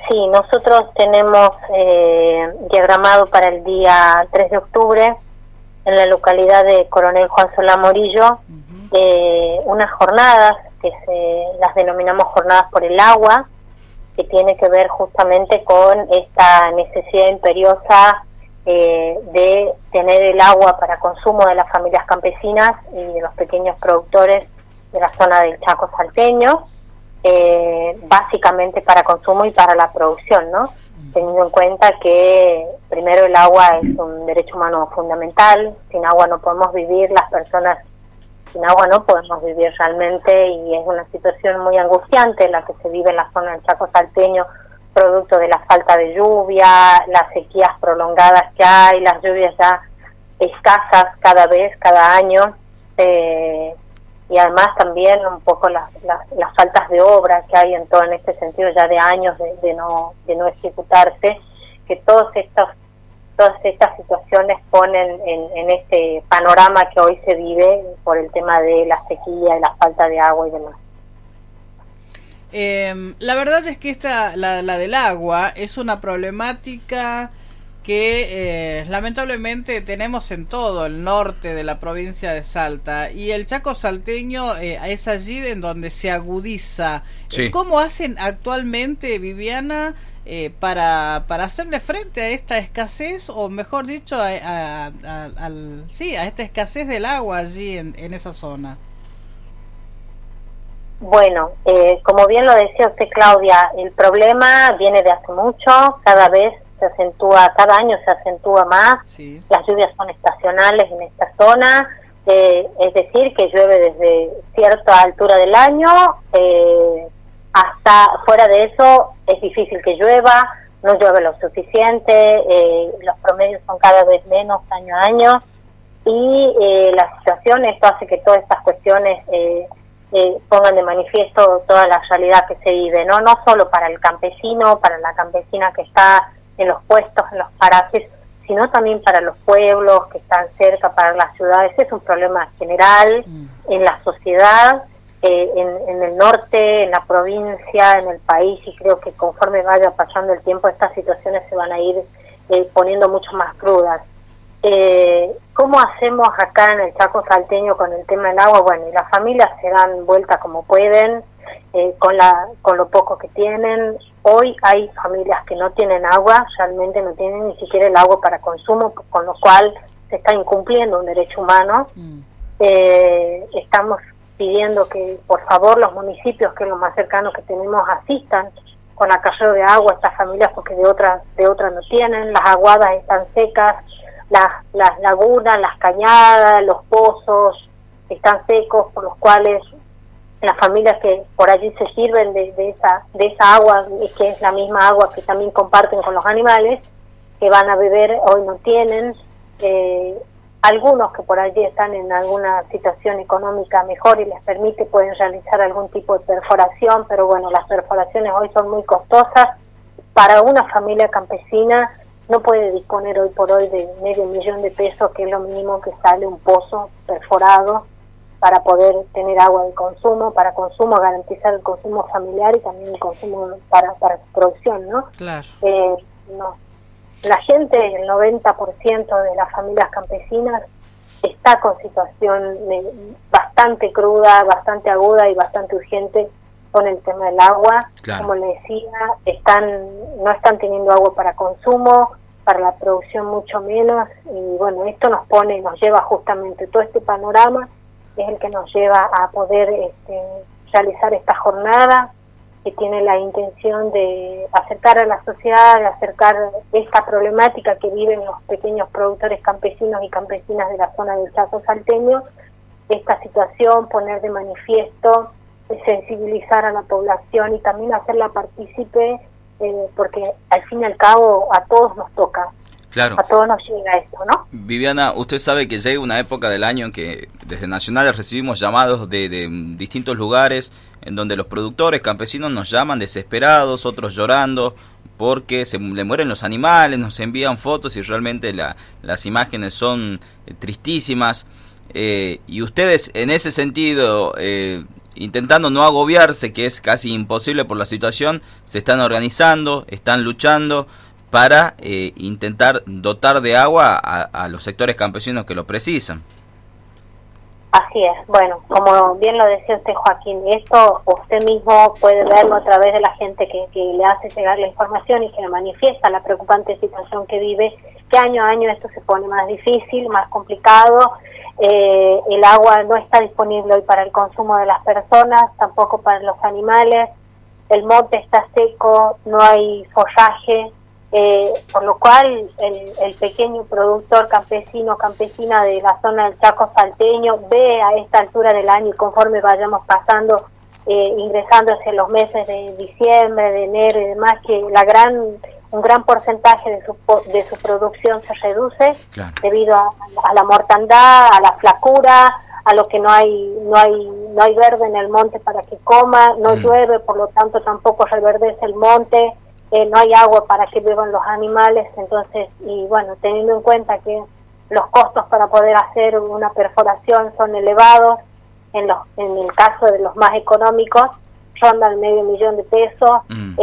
Sí, nosotros tenemos diagramado para el día 3 de octubre en la localidad de Coronel Juan Solá Morillo unas jornadas que las denominamos jornadas por el agua, que tiene que ver justamente con esta necesidad imperiosa de tener el agua para consumo de las familias campesinas y de los pequeños productores de la zona del Chaco salteño, básicamente para consumo y para la producción, ¿no? Teniendo en cuenta que primero el agua es un derecho humano fundamental, sin agua no podemos vivir, las personas sin agua no podemos vivir realmente, y es una situación muy angustiante la que se vive en la zona del Chaco salteño, producto de la falta de lluvia, las sequías prolongadas que hay, las lluvias ya escasas cada año, y además también un poco las faltas de obra que hay en este sentido ya de años de no ejecutarse, que todas estas situaciones ponen en este panorama que hoy se vive por el tema de la sequía y la falta de agua y demás. La verdad es que la del agua es una problemática que lamentablemente tenemos en todo el norte de la provincia de Salta, y el Chaco salteño es allí en donde se agudiza. Sí. ¿Cómo hacen actualmente, Viviana, para hacerle frente a esta escasez, o mejor dicho, a esta escasez del agua allí en esa zona? Bueno, como bien lo decía usted, Claudia, el problema viene de hace mucho, cada año se acentúa más. Sí. Las lluvias son estacionales en esta zona, es decir, que llueve desde cierta altura del año, hasta fuera de eso es difícil que llueva, no llueve lo suficiente, los promedios son cada vez menos año a año, y la situación, esto hace que todas estas cuestiones pongan de manifiesto toda la realidad que se vive, no solo para el campesino, para la campesina que está en los puestos, en los parajes, sino también para los pueblos que están cerca, para las ciudades. Es un problema general en la sociedad, en el norte, en la provincia, en el país, y creo que conforme vaya pasando el tiempo estas situaciones se van a ir poniendo mucho más crudas. ¿Cómo hacemos acá en el Chaco salteño con el tema del agua? Bueno, y las familias se dan vuelta como pueden, con lo poco que tienen. Hoy hay familias que no tienen agua, realmente no tienen ni siquiera el agua para consumo, con lo cual se está incumpliendo un derecho humano. Estamos pidiendo que por favor los municipios, que es lo más cercano que tenemos, asistan con acarreo de agua a estas familias, porque de otras no tienen. Las aguadas están secas, las lagunas, las cañadas, los pozos están secos, por los cuales las familias que por allí se sirven de esa agua, que es la misma agua que también comparten con los animales que van a beber, hoy no tienen. Algunos que por allí están en alguna situación económica mejor y les permite, pueden realizar algún tipo de perforación, pero bueno, las perforaciones hoy son muy costosas. Para una familia campesina no puede disponer hoy por hoy de $500,000 que es lo mínimo que sale un pozo perforado para poder tener agua de consumo, garantizar el consumo familiar y también el consumo para su producción, ¿no? Claro. La gente, el 90% de las familias campesinas está con situación bastante cruda, bastante aguda y bastante urgente con el tema del agua. Claro. Como le decía, no están teniendo agua para consumo, para la producción mucho menos, y bueno, esto nos lleva justamente, todo este panorama es el que nos lleva a poder realizar esta jornada, que tiene la intención de acercar a la sociedad, de acercar esta problemática que viven los pequeños productores campesinos y campesinas de la zona del Chaco salteño, esta situación, poner de manifiesto, sensibilizar a la población y también hacerla partícipe, porque al fin y al cabo a todos nos toca. Claro. A todos nos llega esto, ¿no? Viviana, usted sabe que llega una época del año en que desde Nacionales recibimos llamados de distintos lugares en donde los productores campesinos nos llaman desesperados, otros llorando porque se le mueren los animales, nos envían fotos y realmente las imágenes son tristísimas. Y ustedes en ese sentido intentando no agobiarse, que es casi imposible por la situación, se están organizando, están luchando para intentar dotar de agua a los sectores campesinos que lo precisan. Así es. Bueno, como bien lo decía usted, Joaquín, esto usted mismo puede verlo a través de la gente que le hace llegar la información y que le manifiesta la preocupante situación que vive, que año a año esto se pone más difícil, más complicado. El agua no está disponible hoy para el consumo de las personas, tampoco para los animales. El monte está seco, no hay follaje. Por lo cual el pequeño productor campesino, campesina de la zona del Chaco salteño ve a esta altura del año y conforme vayamos pasando, ingresando hacia los meses de diciembre, de enero y demás, que un gran porcentaje de su producción se reduce, claro, debido a la mortandad, a la flacura, a lo que no hay verde en el monte para que coma, no llueve, por lo tanto tampoco reverdece el monte. No hay agua para que beban los animales. Entonces, y bueno, teniendo en cuenta que los costos para poder hacer una perforación son elevados, en el caso de los más económicos rondan $500,000 de pesos,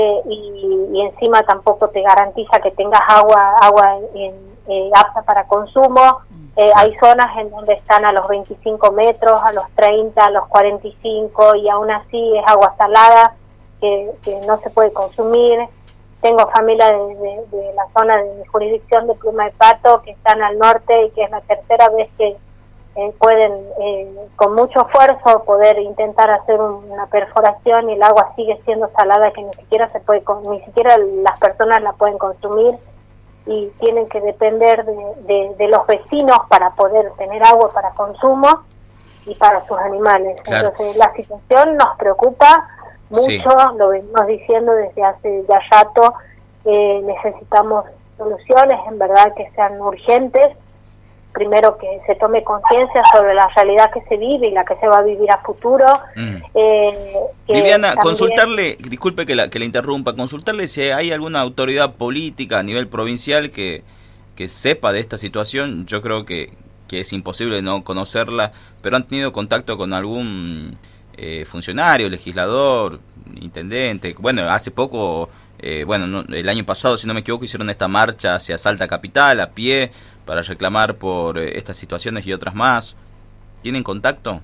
y encima tampoco te garantiza que tengas agua apta para consumo. Hay zonas en donde están a los 25 metros, a los 30, a los 45, y aún así es agua salada que no se puede consumir. Tengo familia de la zona de mi jurisdicción de Pluma de Pato que están al norte y que es la tercera vez que pueden con mucho esfuerzo poder intentar hacer una perforación y el agua sigue siendo salada, que ni siquiera las personas la pueden consumir y tienen que depender de los vecinos para poder tener agua para consumo y para sus animales. Claro. Entonces la situación nos preocupa mucho, sí. Lo venimos diciendo desde hace ya rato. Necesitamos soluciones, en verdad, que sean urgentes. Primero, que se tome conciencia sobre la realidad que se vive y la que se va a vivir a futuro. Viviana, también... consultarle, disculpe que la interrumpa, consultarle si hay alguna autoridad política a nivel provincial que sepa de esta situación. Yo creo que es imposible no conocerla, pero han tenido contacto con algún funcionario, legislador, intendente. Bueno, hace poco, el año pasado, si no me equivoco, hicieron esta marcha hacia Salta Capital a pie para reclamar por estas situaciones y otras más. ¿Tienen contacto?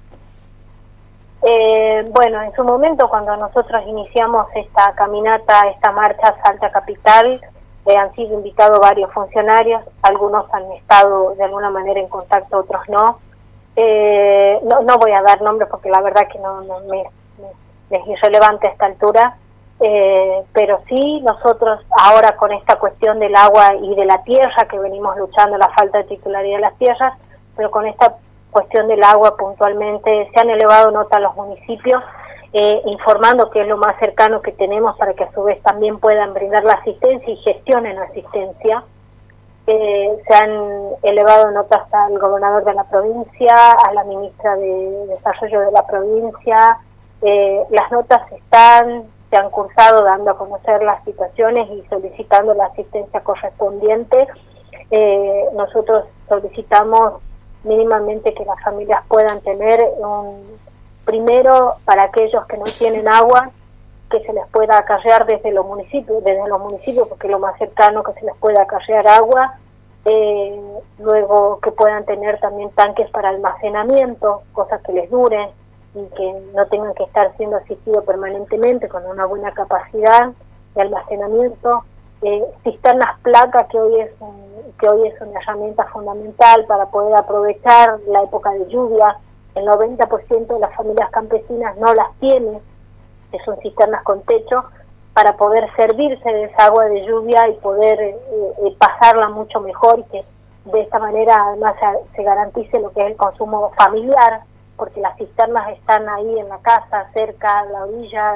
En su momento, cuando nosotros iniciamos esta caminata, esta marcha a Salta Capital, han sido invitados varios funcionarios, algunos han estado de alguna manera en contacto, otros no. No voy a dar nombres porque la verdad que no me es irrelevante a esta altura, pero sí nosotros ahora con esta cuestión del agua y de la tierra, que venimos luchando la falta de titularidad de las tierras, pero con esta cuestión del agua puntualmente se han elevado nota a los municipios, informando que es lo más cercano que tenemos para que a su vez también puedan brindar la asistencia y gestionen la asistencia. Se han elevado notas al gobernador de la provincia, a la ministra de Desarrollo de la provincia. Las notas se han cursado dando a conocer las situaciones y solicitando la asistencia correspondiente. Nosotros solicitamos mínimamente que las familias puedan tener primero, para aquellos que no tienen agua, que se les pueda acarrear desde los municipios, porque es lo más cercano que se les pueda acarrear agua. Luego que puedan tener también tanques para almacenamiento, cosas que les duren y que no tengan que estar siendo asistidos permanentemente, con una buena capacidad de almacenamiento. Cisternas placas, que hoy es una herramienta fundamental para poder aprovechar la época de lluvia. El 90% de las familias campesinas no las tienen, que son cisternas con techo, para poder servirse de esa agua de lluvia y poder pasarla mucho mejor, y que de esta manera además se garantice lo que es el consumo familiar, porque las cisternas están ahí en la casa, cerca a la orilla,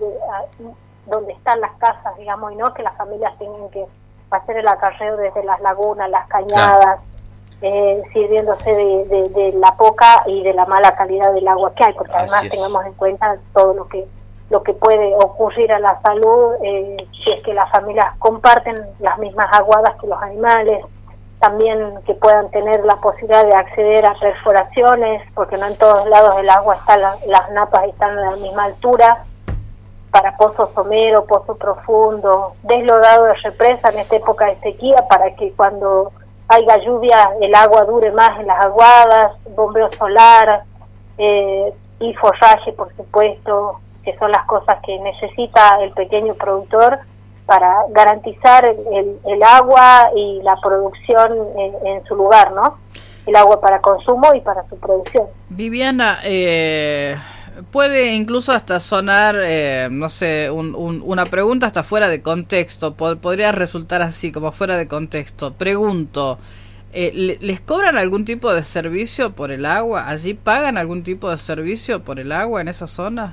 donde están las casas, digamos, y no que las familias tengan que hacer el acarreo desde las lagunas, las cañadas, sirviéndose de la poca y de la mala calidad del agua que hay, porque además tengamos en cuenta todo lo que puede ocurrir a la salud si es que las familias comparten las mismas aguadas que los animales. también que puedan tener la posibilidad de acceder a perforaciones, porque no en todos lados el agua está, las napas están a la misma altura, para pozos someros, pozo profundo, deslodado de represa en esta época de sequía, para que cuando haya lluvia el agua dure más en las aguadas, bombeo solar y forraje, por supuesto, que son las cosas que necesita el pequeño productor para garantizar el agua y la producción en su lugar, ¿no? El agua para consumo y para su producción. Viviana, puede incluso hasta sonar, no sé, una pregunta hasta fuera de contexto, podría resultar así, como fuera de contexto. Pregunto, ¿les cobran algún tipo de servicio por el agua? ¿Allí pagan algún tipo de servicio por el agua en esa zona?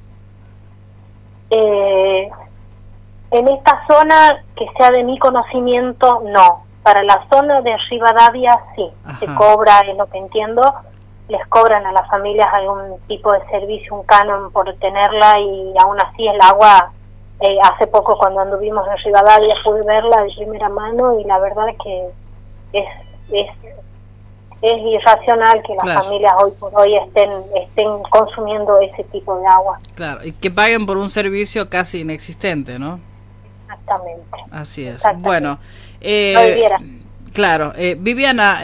En esta zona, que sea de mi conocimiento, no. Para la zona de Rivadavia, sí. Ajá. Se cobra, es lo que entiendo, les cobran a las familias algún tipo de servicio, un canon por tenerla, y aún así el agua, hace poco cuando anduvimos en Rivadavia pude verla de primera mano, y la verdad es que es irracional que las familias hoy por hoy estén consumiendo ese tipo de agua. Claro, y que paguen por un servicio casi inexistente, ¿no? Exactamente. Así es. Bueno, claro, Viviana,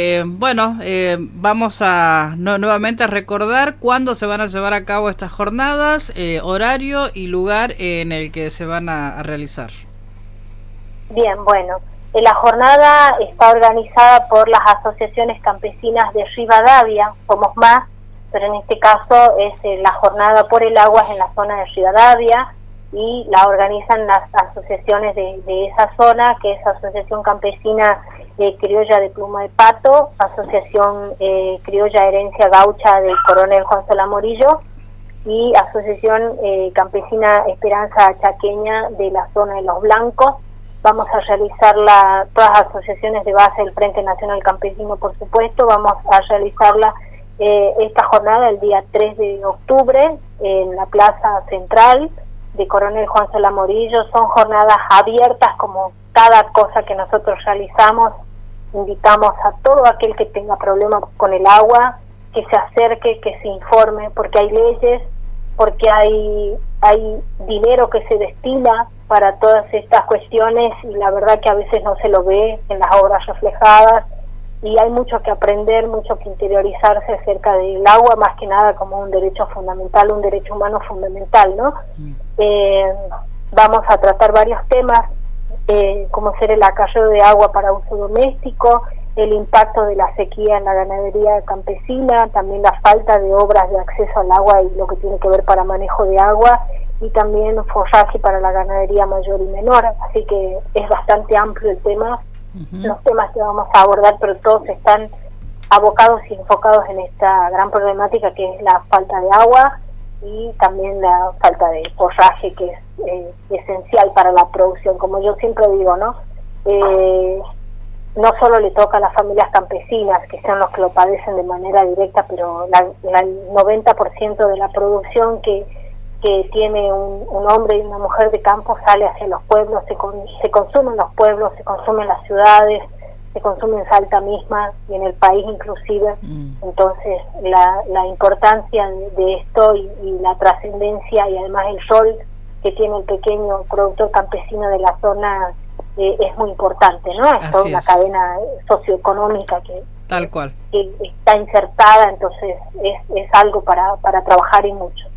vamos a nuevamente a recordar cuándo se van a llevar a cabo estas jornadas, horario y lugar en el que se van a realizar. Bien, bueno, la jornada está organizada por las asociaciones campesinas de Rivadavia, Somos Más, pero en este caso es la jornada por el agua en la zona de Rivadavia, y la organizan las asociaciones de esa zona, que es Asociación Campesina Criolla de Pluma de Pato, Asociación Criolla Herencia Gaucha del Coronel Juan Solamorillo, y Asociación Campesina Esperanza Chaqueña de la zona de Los Blancos. Vamos a realizar todas las asociaciones de base del Frente Nacional Campesino, por supuesto. Vamos a realizarla esta jornada el día 3 de octubre en la Plaza Central de Coronel Juan Solamorillo. Son jornadas abiertas, como cada cosa que nosotros realizamos. Invitamos a todo aquel que tenga problemas con el agua, que se acerque, que se informe, porque hay leyes, porque hay dinero que se destina para todas estas cuestiones, y la verdad que a veces no se lo ve en las obras reflejadas, y hay mucho que aprender, mucho que interiorizarse acerca del agua, más que nada como un derecho fundamental, un derecho humano fundamental, ¿no? Vamos a tratar varios temas, como ser el acarreo de agua para uso doméstico, el impacto de la sequía en la ganadería campesina, también la falta de obras de acceso al agua y lo que tiene que ver para manejo de agua, y también forraje para la ganadería mayor y menor. Así que es bastante amplio el tema, los temas que vamos a abordar, pero todos están abocados y enfocados en esta gran problemática que es la falta de agua y también la falta de forraje, que es esencial para la producción. Como yo siempre digo, ¿no? No solo le toca a las familias campesinas, que son los que lo padecen de manera directa, pero el 90% de la producción que tiene un hombre y una mujer de campo sale hacia los pueblos, se consume en los pueblos, se consume en las ciudades, se consume en Salta misma y en el país inclusive. Entonces la importancia de esto y la trascendencia, y además el rol que tiene el pequeño productor campesino de la zona es muy importante, ¿no? Es toda una cadena socioeconómica que tal cual que está insertada, entonces es algo para trabajar y mucho.